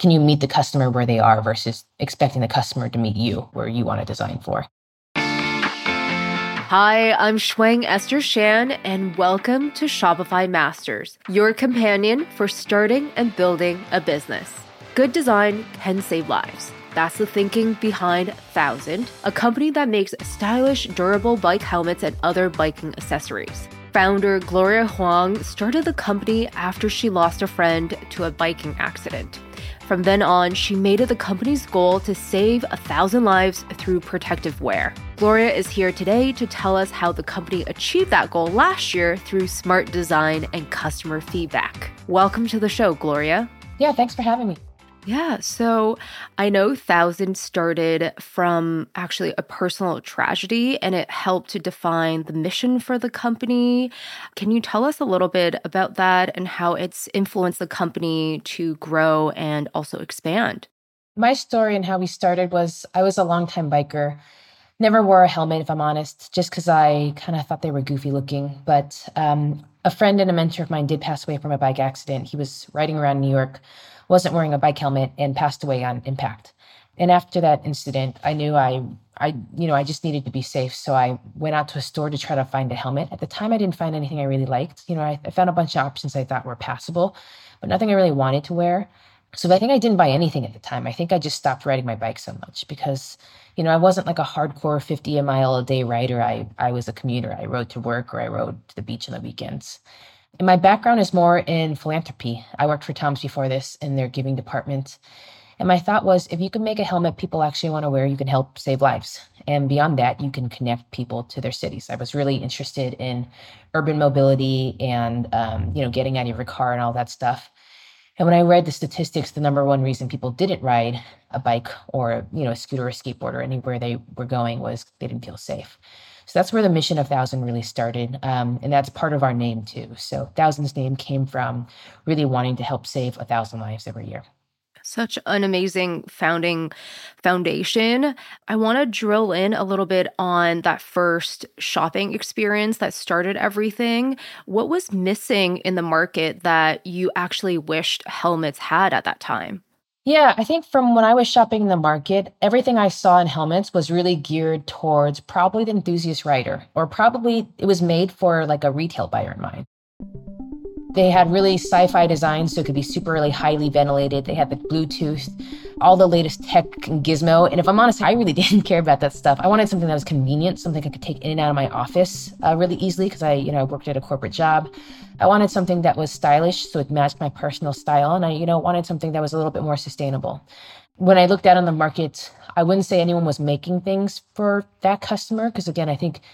can you meet the customer where they are versus expecting the customer to meet you where you want to design for? Hi, I'm Shuang Esther Shan, and welcome to Shopify Masters, your companion for starting and building a business. Good design can save lives. That's the thinking behind Thousand, a company that makes stylish, durable bike helmets and other biking accessories. Founder Gloria Huang started the company after she lost a friend to a biking accident. From then on, she made it the company's goal to save 1,000 lives through protective wear. Gloria is here today to tell us how the company achieved that goal last year through smart design and customer feedback. Welcome to the show, Gloria. Yeah, thanks for having me. Yeah, so I know Thousand started from actually a personal tragedy, and it helped to define the mission for the company. Can you tell us a little bit about that and how it's influenced the company to grow and also expand? My story and how we started was I was a longtime biker. Never wore a helmet, if I'm honest, just because I kind of thought they were goofy looking. But a friend and a mentor of mine did pass away from a bike accident. He was riding around New York, wasn't wearing a bike helmet, and passed away on impact. And after that incident, I knew I just needed to be safe. So I went out to a store to try to find a helmet. At the time, I didn't find anything I really liked. I found a bunch of options I thought were passable, but nothing I really wanted to wear. So I think I didn't buy anything at the time. I think I just stopped riding my bike so much because, I wasn't like a hardcore 50 a mile a day rider. I was a commuter. I rode to work or I rode to the beach on the weekends. And my background is more in philanthropy. I worked for Tom's before this in their giving department. And my thought was, if you can make a helmet people actually want to wear, you can help save lives. And beyond that, you can connect people to their cities. I was really interested in urban mobility and, getting out of your car and all that stuff. And when I read the statistics, the number one reason people didn't ride a bike or, a scooter or skateboard or anywhere they were going was they didn't feel safe. So that's where the mission of Thousand really started. And that's part of our name too. So Thousand's name came from really wanting to help save 1,000 lives every year. Such an amazing foundation. I want to drill in a little bit on that first shopping experience that started everything. What was missing in the market that you actually wished helmets had at that time? Yeah, I think from when I was shopping in the market, everything I saw in helmets was really geared towards probably the enthusiast rider, or probably it was made for like a retail buyer in mind. They had really sci-fi designs, so it could be super really highly ventilated. They had the Bluetooth, all the latest tech and gizmo. And if I'm honest, I really didn't care about that stuff. I wanted something that was convenient, something I could take in and out of my office really easily because I worked at a corporate job. I wanted something that was stylish, so it matched my personal style. And I wanted something that was a little bit more sustainable. When I looked out on the market, I wouldn't say anyone was making things for that customer because, again, I think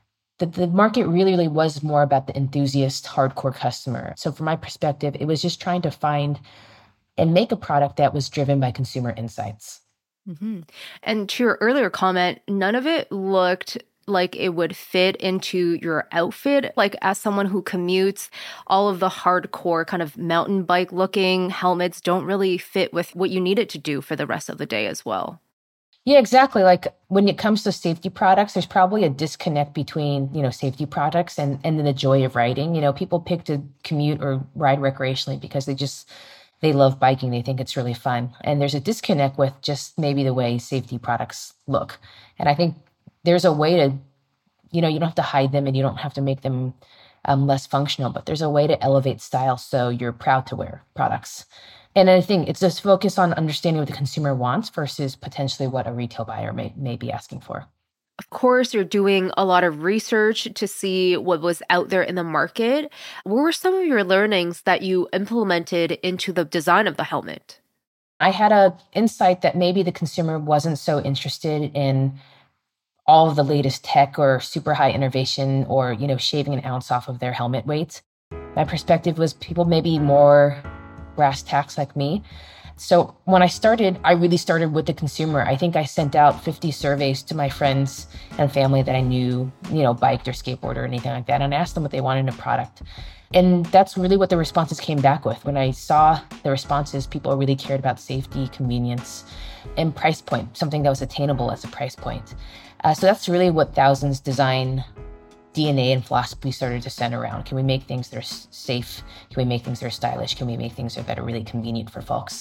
the market really was more about the enthusiast, hardcore customer. So from my perspective, it was just trying to find and make a product that was driven by consumer insights. Mm-hmm. And to your earlier comment, none of it looked like it would fit into your outfit. Like as someone who commutes, all of the hardcore kind of mountain bike looking helmets don't really fit with what you need it to do for the rest of the day as well. Yeah, exactly. Like when it comes to safety products, there's probably a disconnect between, safety products and then the joy of riding. People pick to commute or ride recreationally because they love biking. They think it's really fun. And there's a disconnect with just maybe the way safety products look. And I think there's a way to, you don't have to hide them and you don't have to make them less functional, but there's a way to elevate style so you're proud to wear products. And I think it's just focus on understanding what the consumer wants versus potentially what a retail buyer may be asking for. Of course, you're doing a lot of research to see what was out there in the market. What were some of your learnings that you implemented into the design of the helmet? I had an insight that maybe the consumer wasn't so interested in all of the latest tech or super high innovation or, shaving an ounce off of their helmet weight. My perspective was people maybe more brass tacks like me. So when I really started with the consumer. I think I sent out 50 surveys to my friends and family that I knew, biked or skateboard or anything like that. And I asked them what they wanted in a product. And that's really what the responses came back with. When I saw the responses, people really cared about safety, convenience, and price point, something that was attainable as a price point. So that's really what Thousand's design DNA and philosophy started to center around. Can we make things that are safe? Can we make things that are stylish? Can we make things that are really convenient for folks?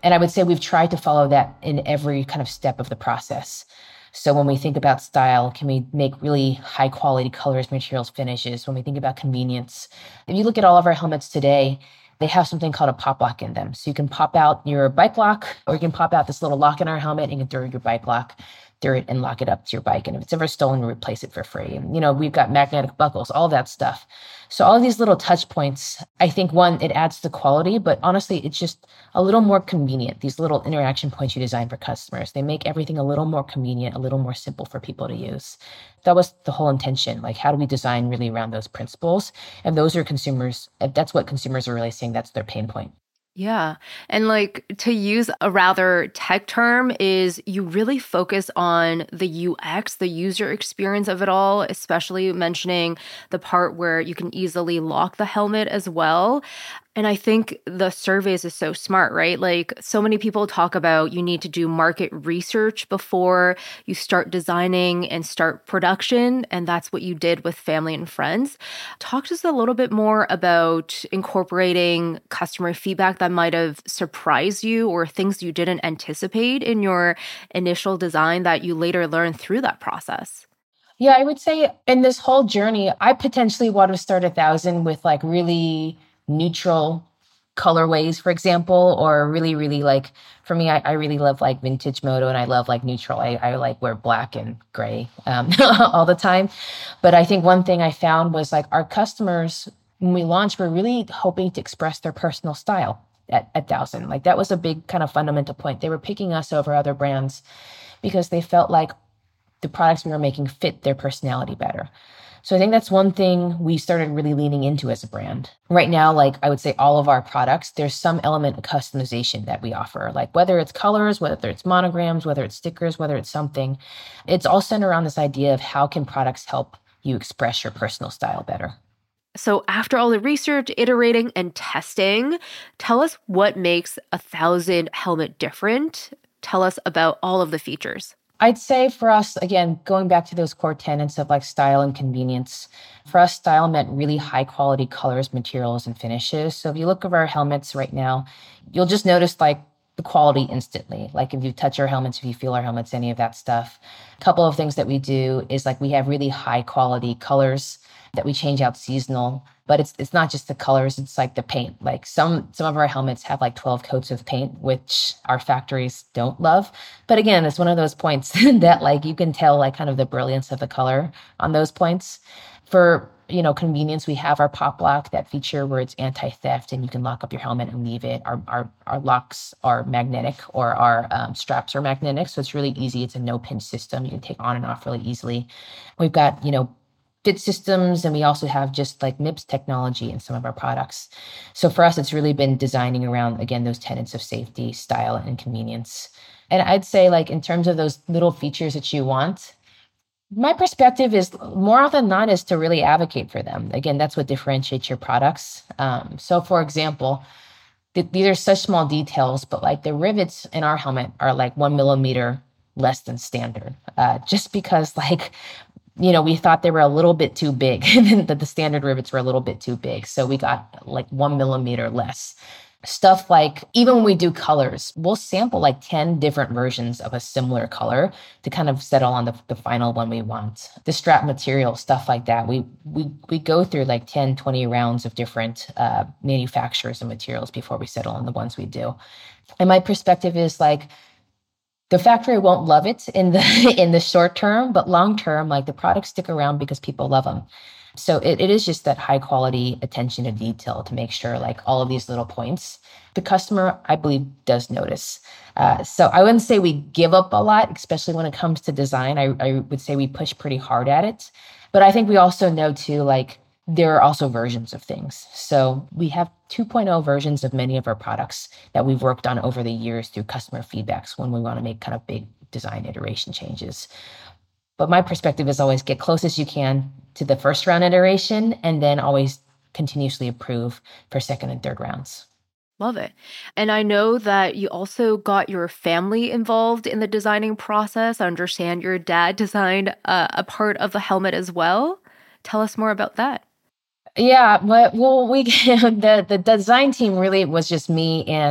And I would say we've tried to follow that in every kind of step of the process. So when we think about style, can we make really high quality colors, materials, finishes? When we think about convenience, if you look at all of our helmets today, they have something called a pop lock in them. So you can pop out your bike lock, or you can pop out this little lock in our helmet and you can throw your bike lock through it and lock it up to your bike. And if it's ever stolen, we replace it for free. And, we've got magnetic buckles, all that stuff. So all of these little touch points, I think, one, it adds to quality, but honestly, it's just a little more convenient. These little interaction points you design for customers, they make everything a little more convenient, a little more simple for people to use. That was the whole intention. Like, how do we design really around those principles? And those are that's what consumers are really saying, that's their pain point. Yeah. And to use a rather tech term is you really focus on the UX, the user experience of it all, especially mentioning the part where you can easily lock the helmet as well. And I think the surveys is so smart, right? So many people talk about you need to do market research before you start designing and start production. And that's what you did with family and friends. Talk to us a little bit more about incorporating customer feedback that might have surprised you or things you didn't anticipate in your initial design that you later learned through that process. Yeah, I would say in this whole journey, I potentially would have started 1,000 with really neutral colorways, for example, or really, really for me, I really love vintage moto and I love neutral. I wear black and gray all the time. But I think one thing I found was our customers, when we launched, were really hoping to express their personal style at 1,000. That was a big kind of fundamental point. They were picking us over other brands because they felt like the products we were making fit their personality better. So I think that's one thing we started really leaning into as a brand. Right now, I would say all of our products, there's some element of customization that we offer, whether it's colors, whether it's monograms, whether it's stickers, whether it's something. It's all centered around this idea of how can products help you express your personal style better. So after all the research, iterating, and testing, tell us what makes 1,000 helmet different. Tell us about all of the features. I'd say for us, again, going back to those core tenets of style and convenience, for us, style meant really high quality colors, materials, and finishes. So if you look at our helmets right now, you'll just notice the quality instantly. If you touch our helmets, if you feel our helmets, any of that stuff. A couple of things that we do is we have really high quality colors that we change out seasonal, but it's not just the colors, it's the paint. Some of our helmets have 12 coats of paint, which our factories don't love. But again, it's one of those points that you can tell kind of the brilliance of the color on those points. For convenience, we have our pop lock, that feature where it's anti-theft and you can lock up your helmet and leave it. Our locks are magnetic, or our straps are magnetic, so it's really easy. It's a no pinch system. You can take on and off really easily. We've got fit systems, and we also have just MIPS technology in some of our products. So for us, it's really been designing around, again, those tenets of safety, style, and convenience. And I'd say in terms of those little features that you want, my perspective is more often than not is to really advocate for them. Again, that's what differentiates your products. So for example, these are such small details, but the rivets in our helmet are 1 millimeter less than standard, just because we thought they were a little bit too big, and that the standard rivets were a little bit too big. So we got 1 millimeter less. Stuff even when we do colors, we'll sample 10 different versions of a similar color to kind of settle on the final one we want. The strap material, stuff like that. We go through 10, 20 rounds of different manufacturers and materials before we settle on the ones we do. And my perspective is the factory won't love it in the short term, but long term, the products stick around because people love them. So it is just that high quality attention to detail to make sure all of these little points, the customer, I believe, does notice. So I wouldn't say we give up a lot, especially when it comes to design. I would say we push pretty hard at it. But I think we also know too, there are also versions of things. So we have 2.0 versions of many of our products that we've worked on over the years through customer feedbacks when we want to make kind of big design iteration changes. But my perspective is always get close as you can to the first round iteration and then always continuously improve for second and third rounds. Love it. And I know that you also got your family involved in the designing process. I understand your dad designed a part of the helmet as well. Tell us more about that. Yeah, well, the design team really was just me and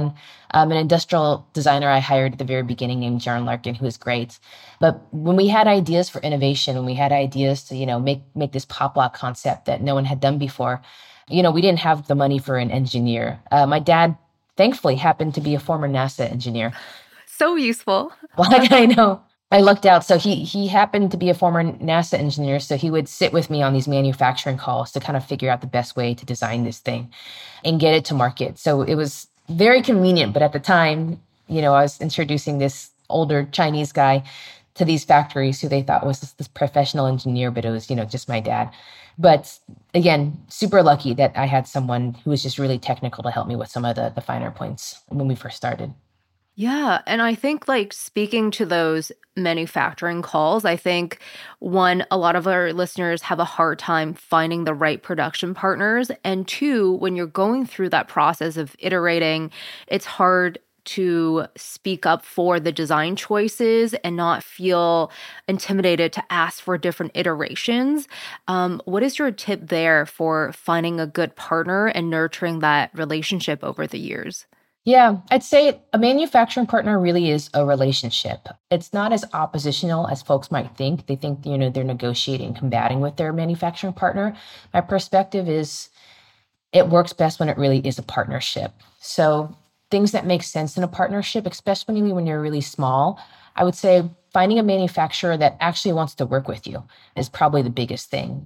An industrial designer I hired at the very beginning named Jaron Larkin, who was great. But when we had ideas for innovation, when we had ideas to, make this pop lock concept that no one had done before, we didn't have the money for an engineer. My dad, thankfully, happened to be a former NASA engineer. So useful. Like, I know. I lucked out. So he happened to be a former NASA engineer. So he would sit with me on these manufacturing calls to kind of figure out the best way to design this thing and get it to market. So it was very convenient. But at the time, I was introducing this older Chinese guy to these factories who they thought was this professional engineer, but it was, just my dad. But again, super lucky that I had someone who was just really technical to help me with some of the finer points when we first started. Yeah. And I think speaking to those manufacturing calls, I think one, a lot of our listeners have a hard time finding the right production partners. And two, when you're going through that process of iterating, it's hard to speak up for the design choices and not feel intimidated to ask for different iterations. What is your tip there for finding a good partner and nurturing that relationship over the years? Yeah, I'd say a manufacturing partner really is a relationship. It's not as oppositional as folks might think. They think, they're negotiating, combating with their manufacturing partner. My perspective is it works best when it really is a partnership. So things that make sense in a partnership, especially when you're really small, I would say finding a manufacturer that actually wants to work with you is probably the biggest thing.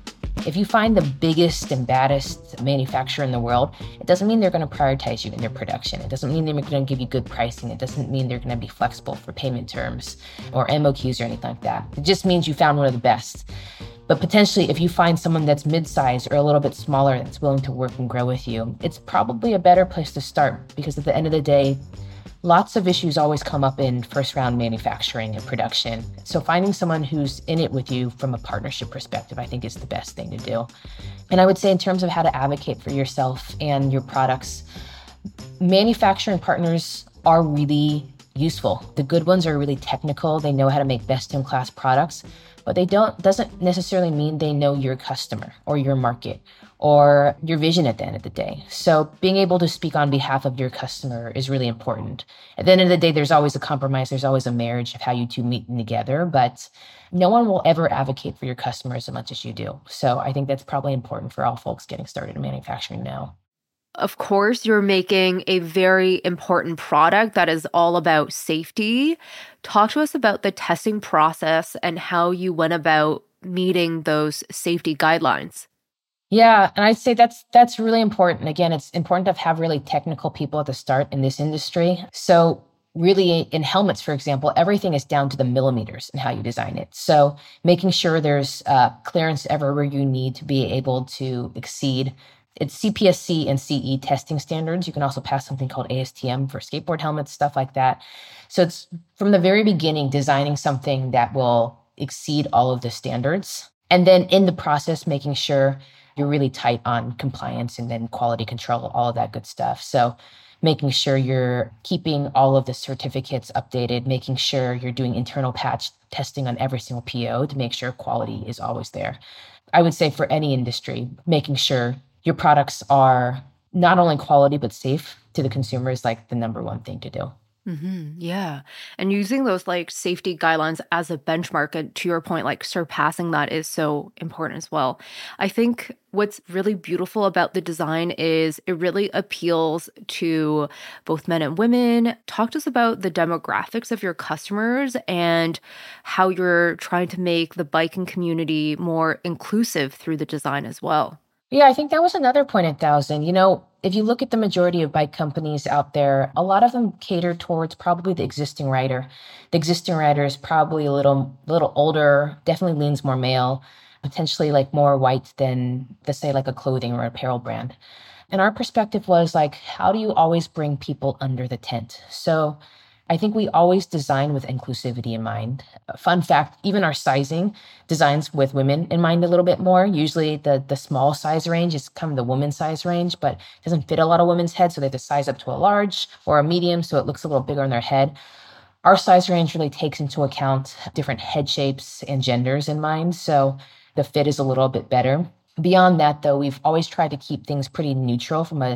If you find the biggest and baddest manufacturer in the world, it doesn't mean they're going to prioritize you in their production. It doesn't mean they're going to give you good pricing. It doesn't mean they're going to be flexible for payment terms or MOQs or anything like that. It just means you found one of the best. But potentially, if you find someone that's mid-sized or a little bit smaller that's willing to work and grow with you, it's probably a better place to start because at the end of the day, lots of issues always come up in first-round manufacturing and production. So finding someone who's in it with you from a partnership perspective, I think is the best thing to do. And I would say in terms of how to advocate for yourself and your products, manufacturing partners are really useful. The good ones are really technical. They know how to make best-in-class products, but doesn't necessarily mean they know your customer or your market or your vision at the end of the day. So being able to speak on behalf of your customer is really important. At the end of the day, there's always a compromise. There's always a marriage of how you two meet together, but no one will ever advocate for your customers as much as you do. So I think that's probably important for all folks getting started in manufacturing now. Of course, you're making a very important product that is all about safety. Talk to us about the testing process and how you went about meeting those safety guidelines. Yeah, and I'd say that's really important. Again, it's important to have really technical people at the start in this industry. So really in helmets, for example, everything is down to the millimeters in how you design it. So making sure there's clearance everywhere you need to be able to exceed. It's CPSC and CE testing standards. You can also pass something called ASTM for skateboard helmets, stuff like that. So it's from the very beginning, designing something that will exceed all of the standards. And then in the process, making sure you're really tight on compliance and then quality control, all of that good stuff. So making sure you're keeping all of the certificates updated, making sure you're doing internal patch testing on every single PO to make sure quality is always there. I would say for any industry, making sure your products are not only quality, but safe to the consumer is like the number one thing to do. Mm-hmm. Yeah. And using those safety guidelines as a benchmark, and to your point, surpassing that is so important as well. I think what's really beautiful about the design is it really appeals to both men and women. Talk to us about the demographics of your customers and how you're trying to make the biking community more inclusive through the design as well. Yeah, I think that was another point at Thousand. If you look at the majority of bike companies out there, a lot of them cater towards probably the existing rider. The existing rider is probably a little older, definitely leans more male, potentially more white than, let's say, a clothing or apparel brand. And our perspective was how do you always bring people under the tent? So I think we always design with inclusivity in mind. Fun fact, even our sizing designs with women in mind a little bit more. Usually the small size range is kind of the women's size range, but it doesn't fit a lot of women's heads, so they have to size up to a large or a medium, so it looks a little bigger on their head. Our size range really takes into account different head shapes and genders in mind, so the fit is a little bit better. Beyond that, though, we've always tried to keep things pretty neutral from a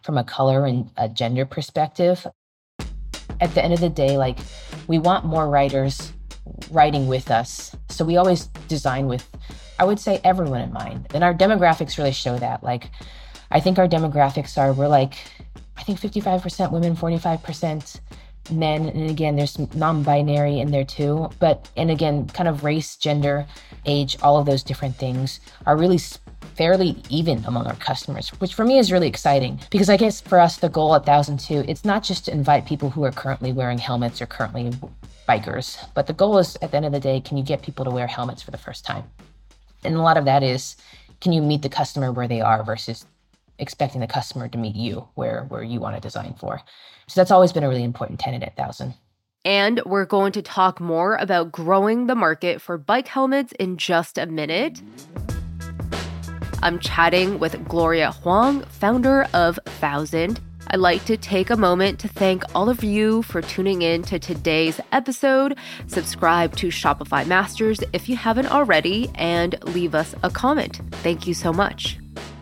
from a color and a gender perspective. At the end of the day, like, we want more writers writing with us. So we always design with, I would say, everyone in mind. And our demographics really show that. Like, I think our demographics are, I think 55% women, 45% men. And again, there's some non-binary in there too. And again, kind of race, gender, age, all of those different things are really fairly even among our customers, which for me is really exciting, because I guess for us, the goal at 1002, it's not just to invite people who are currently wearing helmets or currently bikers, but the goal is, at the end of the day, can you get people to wear helmets for the first time? And a lot of that is, can you meet the customer where they are versus expecting the customer to meet you where you want to design for. So that's always been a really important tenet at 1000. And we're going to talk more about growing the market for bike helmets in just a minute. I'm chatting with Gloria Huang, founder of 1000. I'd like to take a moment to thank all of you for tuning in to today's episode. Subscribe to Shopify Masters if you haven't already, and leave us a comment. Thank you so much.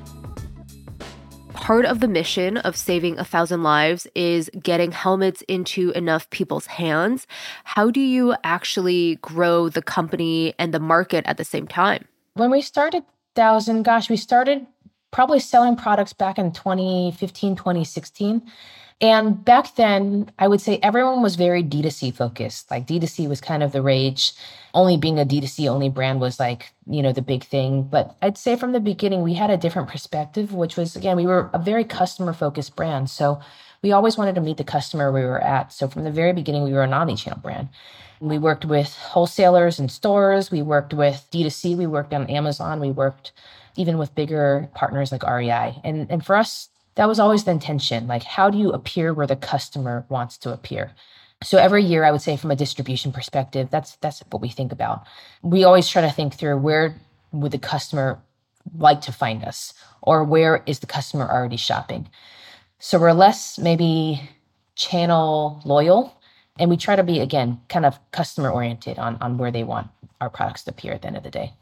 Part of the mission of saving 1,000 lives is getting helmets into enough people's hands. How do you actually grow the company and the market at the same time? When we started 1000, we started probably selling products back in 2015, 2016. And back then, I would say everyone was very D2C focused. Like, D2C was kind of the rage. Only being a D2C only brand was like, the big thing. But I'd say from the beginning, we had a different perspective, which was, again, we were a very customer focused brand. So we always wanted to meet the customer where we were at. So from the very beginning, we were an omnichannel brand. We worked with wholesalers and stores. We worked with D2C. We worked on Amazon. We worked even with bigger partners like REI. And for us, that was always the intention. Like, how do you appear where the customer wants to appear? So every year, I would say from a distribution perspective, that's what we think about. We always try to think through, where would the customer like to find us? Or where is the customer already shopping? So we're less maybe channel loyal. And we try to be, again, kind of customer oriented on where they want our products to appear at the end of the day.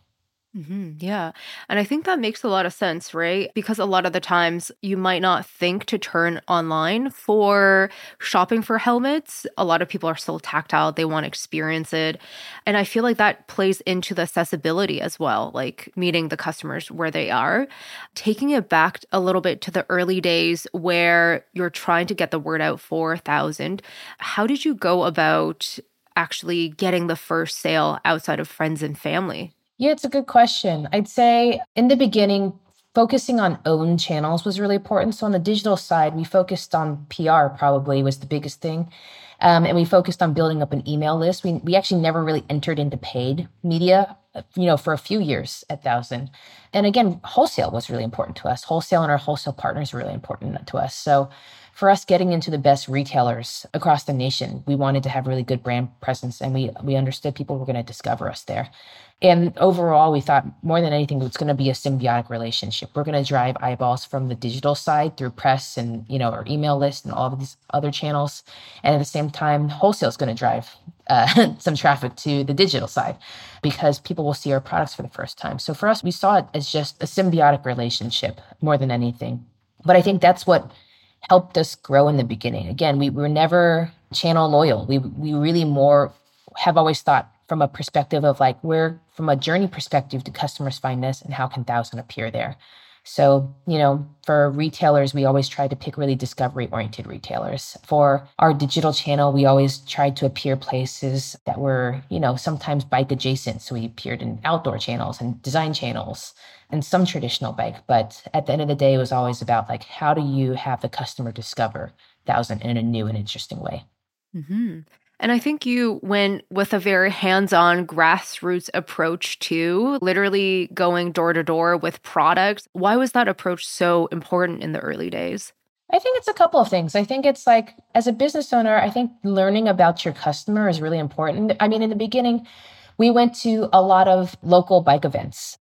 Yeah. And I think that makes a lot of sense, right? Because a lot of the times you might not think to turn online for shopping for helmets. A lot of people are still tactile. They want to experience it. And I feel like that plays into the accessibility as well, like meeting the customers where they are. Taking it back a little bit to the early days where you're trying to get the word out for 1000, how did you go about actually getting the first sale outside of friends and family? Yeah, it's a good question. I'd say in the beginning, focusing on owned channels was really important. So on the digital side, we focused on PR, probably was the biggest thing. And we focused on building up an email list. We actually never really entered into paid media, for a few years at 1000. And again, wholesale was really important to us. Wholesale and our wholesale partners were really important to us. So for us getting into the best retailers across the nation, we wanted to have really good brand presence, and we understood people were going to discover us there. And overall, we thought more than anything, it's going to be a symbiotic relationship. We're going to drive eyeballs from the digital side through press and, our email list and all of these other channels. And at the same time, wholesale is going to drive some traffic to the digital side, because people will see our products for the first time. So for us, we saw it as just a symbiotic relationship more than anything. But I think that's what helped us grow in the beginning. Again, we were never channel loyal. We really more have always thought from a perspective of like, where from a journey perspective do customers find us, and how can 1000 appear there? So, for retailers, we always tried to pick really discovery-oriented retailers. For our digital channel, we always tried to appear places that were, sometimes bike adjacent. So we appeared in outdoor channels and design channels and some traditional bike. But at the end of the day, it was always about like, how do you have the customer discover 1000 in a new and interesting way? Mm-hmm. And I think you went with a very hands-on grassroots approach too, literally going door to door with products. Why was that approach so important in the early days? I think it's a couple of things. I think it's like, as a business owner, I think learning about your customer is really important. I mean, in the beginning, we went to a lot of local bike events.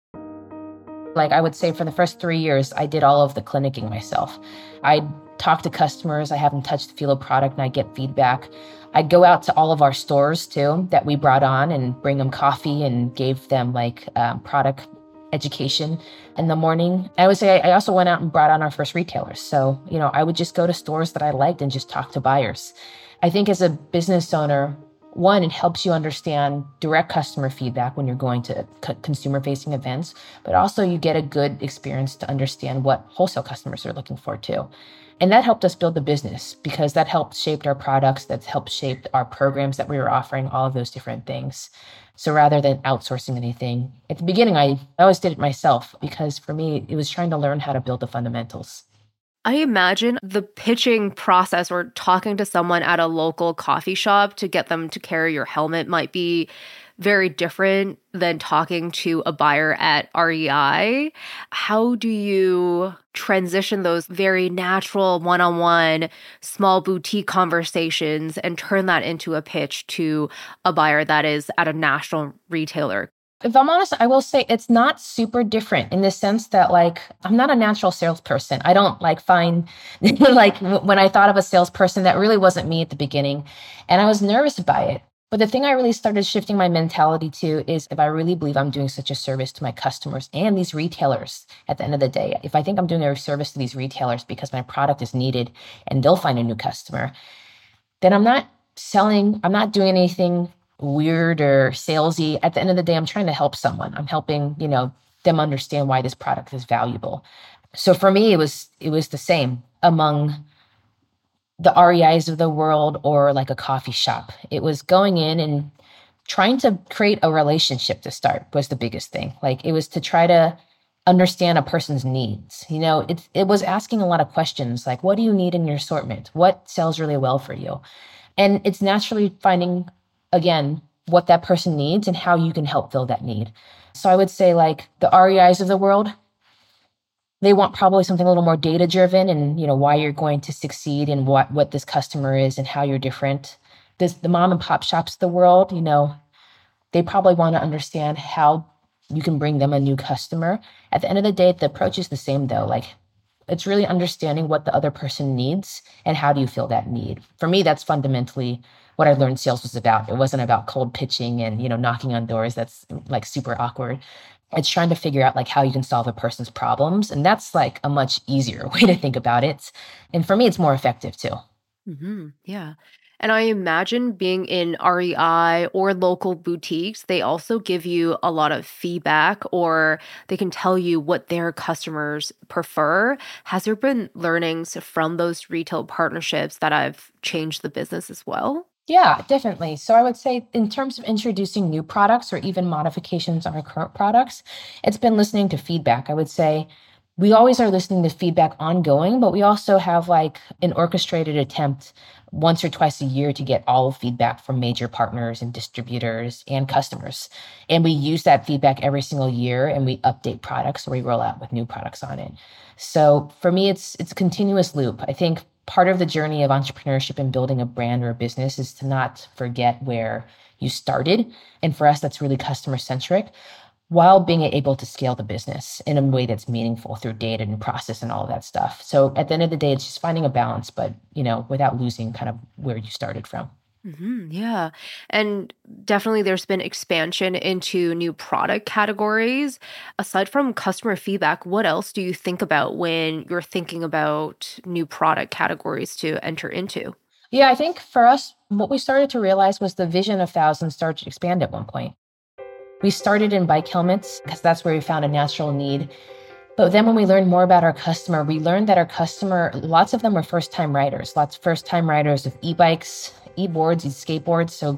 Like, I would say for the first 3 years, I did all of the clinicking myself. I'd talk to customers. I have them touch the feel of product and I get feedback. I'd go out to all of our stores too that we brought on and bring them coffee and gave them product education in the morning. I would say I also went out and brought on our first retailers. So, I would just go to stores that I liked and just talk to buyers. I think as a business owner, one, it helps you understand direct customer feedback when you're going to consumer-facing events, but also you get a good experience to understand what wholesale customers are looking for too. And that helped us build the business because that helped shape our products, that helped shape our programs that we were offering, all of those different things. So rather than outsourcing anything, at the beginning, I always did it myself because for me, it was trying to learn how to build the fundamentals. I imagine the pitching process or talking to someone at a local coffee shop to get them to carry your helmet might be very different than talking to a buyer at REI. How do you transition those very natural one-on-one small boutique conversations and turn that into a pitch to a buyer that is at a national retailer? If I'm honest, I will say it's not super different in the sense that I'm not a natural salesperson. I don't find when I thought of a salesperson, that really wasn't me at the beginning. And I was nervous by it. But the thing I really started shifting my mentality to is if I really believe I'm doing such a service to my customers and these retailers at the end of the day, if I think I'm doing a service to these retailers because my product is needed and they'll find a new customer, then I'm not doing anything weird or salesy. At the end of the day, I'm trying to help someone. I'm helping, them understand why this product is valuable. So for me, it was the same among the REIs of the world or like a coffee shop. It was going in and trying to create a relationship to start was the biggest thing. It was to try to understand a person's needs. It was asking a lot of questions like, what do you need in your assortment? What sells really well for you? And it's naturally finding, again, what that person needs and how you can help fill that need. So I would say the REIs of the world, they want probably something a little more data driven and, why you're going to succeed and what this customer is and how you're different. The mom and pop shops of the world, they probably want to understand how you can bring them a new customer. At the end of the day, the approach is the same though. It's really understanding what the other person needs and how do you fill that need. For me, that's fundamentally what I learned sales was about. It wasn't about cold pitching and, knocking on doors. That's super awkward. It's trying to figure out how you can solve a person's problems. And that's a much easier way to think about it. And for me, it's more effective too. Mm-hmm. Yeah. And I imagine being in REI or local boutiques, they also give you a lot of feedback or they can tell you what their customers prefer. Has there been learnings from those retail partnerships that have changed the business as well? Yeah, definitely. So I would say in terms of introducing new products or even modifications on our current products, it's been listening to feedback. I would say we always are listening to feedback ongoing, but we also have an orchestrated attempt once or twice a year to get all feedback from major partners and distributors and customers. And we use that feedback every single year and we update products or we roll out with new products on it. So for me, it's a continuous loop. I think part of the journey of entrepreneurship and building a brand or a business is to not forget where you started. And for us, that's really customer centric while being able to scale the business in a way that's meaningful through data and process and all of that stuff. So at the end of the day, it's just finding a balance, but, without losing kind of where you started from. Mm-hmm, yeah. And definitely there's been expansion into new product categories. Aside from customer feedback, what else do you think about when you're thinking about new product categories to enter into? Yeah, I think for us, what we started to realize was the vision of Thousands started to expand at one point. We started in bike helmets because that's where we found a natural need. But then when we learned more about our customer, we learned that our customer, lots of them were first-time riders, first-time riders of e-bikes, e-boards, skateboards. So,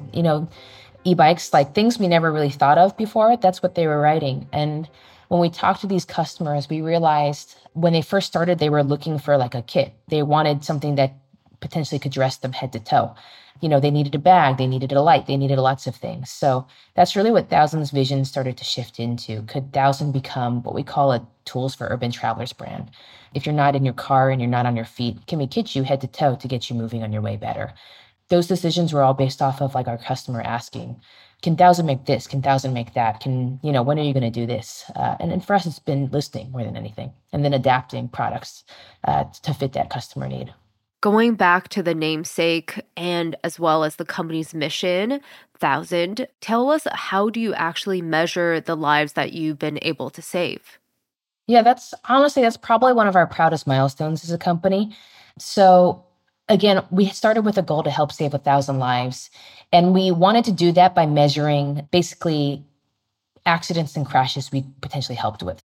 e-bikes, things we never really thought of before, that's what they were riding. And when we talked to these customers, we realized when they first started, they were looking for a kit. They wanted something that potentially could dress them head to toe. They needed a bag, they needed a light, they needed lots of things. So that's really what Thousands' vision started to shift into. Could Thousand become what we call a tools for urban travelers brand? If you're not in your car and you're not on your feet, can we kit you head to toe to get you moving on your way better? Those decisions were all based off of our customer asking, can Thousand make this? Can Thousand make that? When are you going to do this? And for us, it's been listening more than anything, and then adapting products to fit that customer need. Going back to the namesake and as well as the company's mission, 1,000, tell us, how do you actually measure the lives that you've been able to save? Yeah, that's probably one of our proudest milestones as a company. So again, we started with a goal to help save 1,000 lives. And we wanted to do that by measuring basically accidents and crashes we potentially helped with.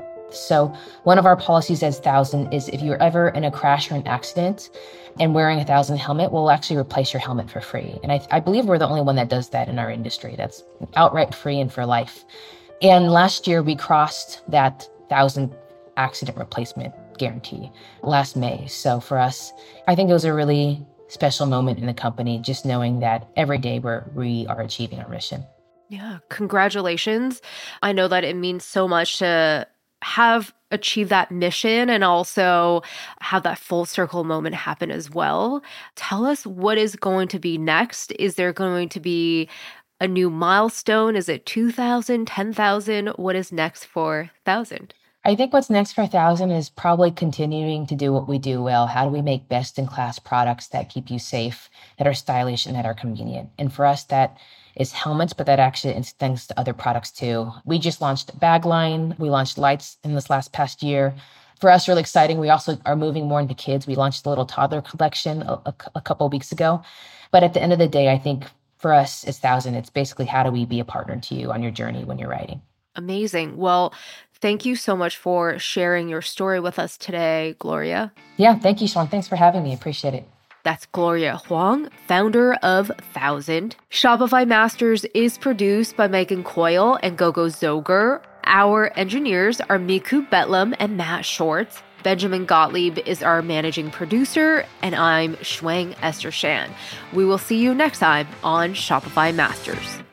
So one of our policies as 1,000 is if you're ever in a crash or an accident and wearing a 1,000 helmet, we'll actually replace your helmet for free. And I believe we're the only one that does that in our industry. That's outright free and for life. And last year we crossed that 1,000 accident replacement guarantee last May. So for us, I think it was a really special moment in the company, just knowing that every day we are achieving our mission. Yeah, congratulations. I know that it means so much to have achieved that mission and also have that full circle moment happen as well. Tell us what is going to be next. Is there going to be a new milestone? Is it 2,000, 10,000? What is next for 1,000? I think what's next for 1,000 is probably continuing to do what we do well. How do we make best-in-class products that keep you safe, that are stylish, and that are convenient? And for us, that is helmets, but that actually extends to other products too. We just launched a bag line. We launched lights in this past year. For us, really exciting. We also are moving more into kids. We launched the little toddler collection a couple of weeks ago. But at the end of the day, I think for us, it's 1,000. It's basically how do we be a partner to you on your journey when you're riding? Amazing. Well, thank you so much for sharing your story with us today, Gloria. Yeah, thank you, Sean. Thanks for having me. Appreciate it. That's Gloria Huang, founder of 1,000. Shopify Masters is produced by Megan Coyle and Gogo Zoger. Our engineers are Miku Betlam and Matt Shorts. Benjamin Gottlieb is our managing producer, and I'm Shuang Esther Shan. We will see you next time on Shopify Masters.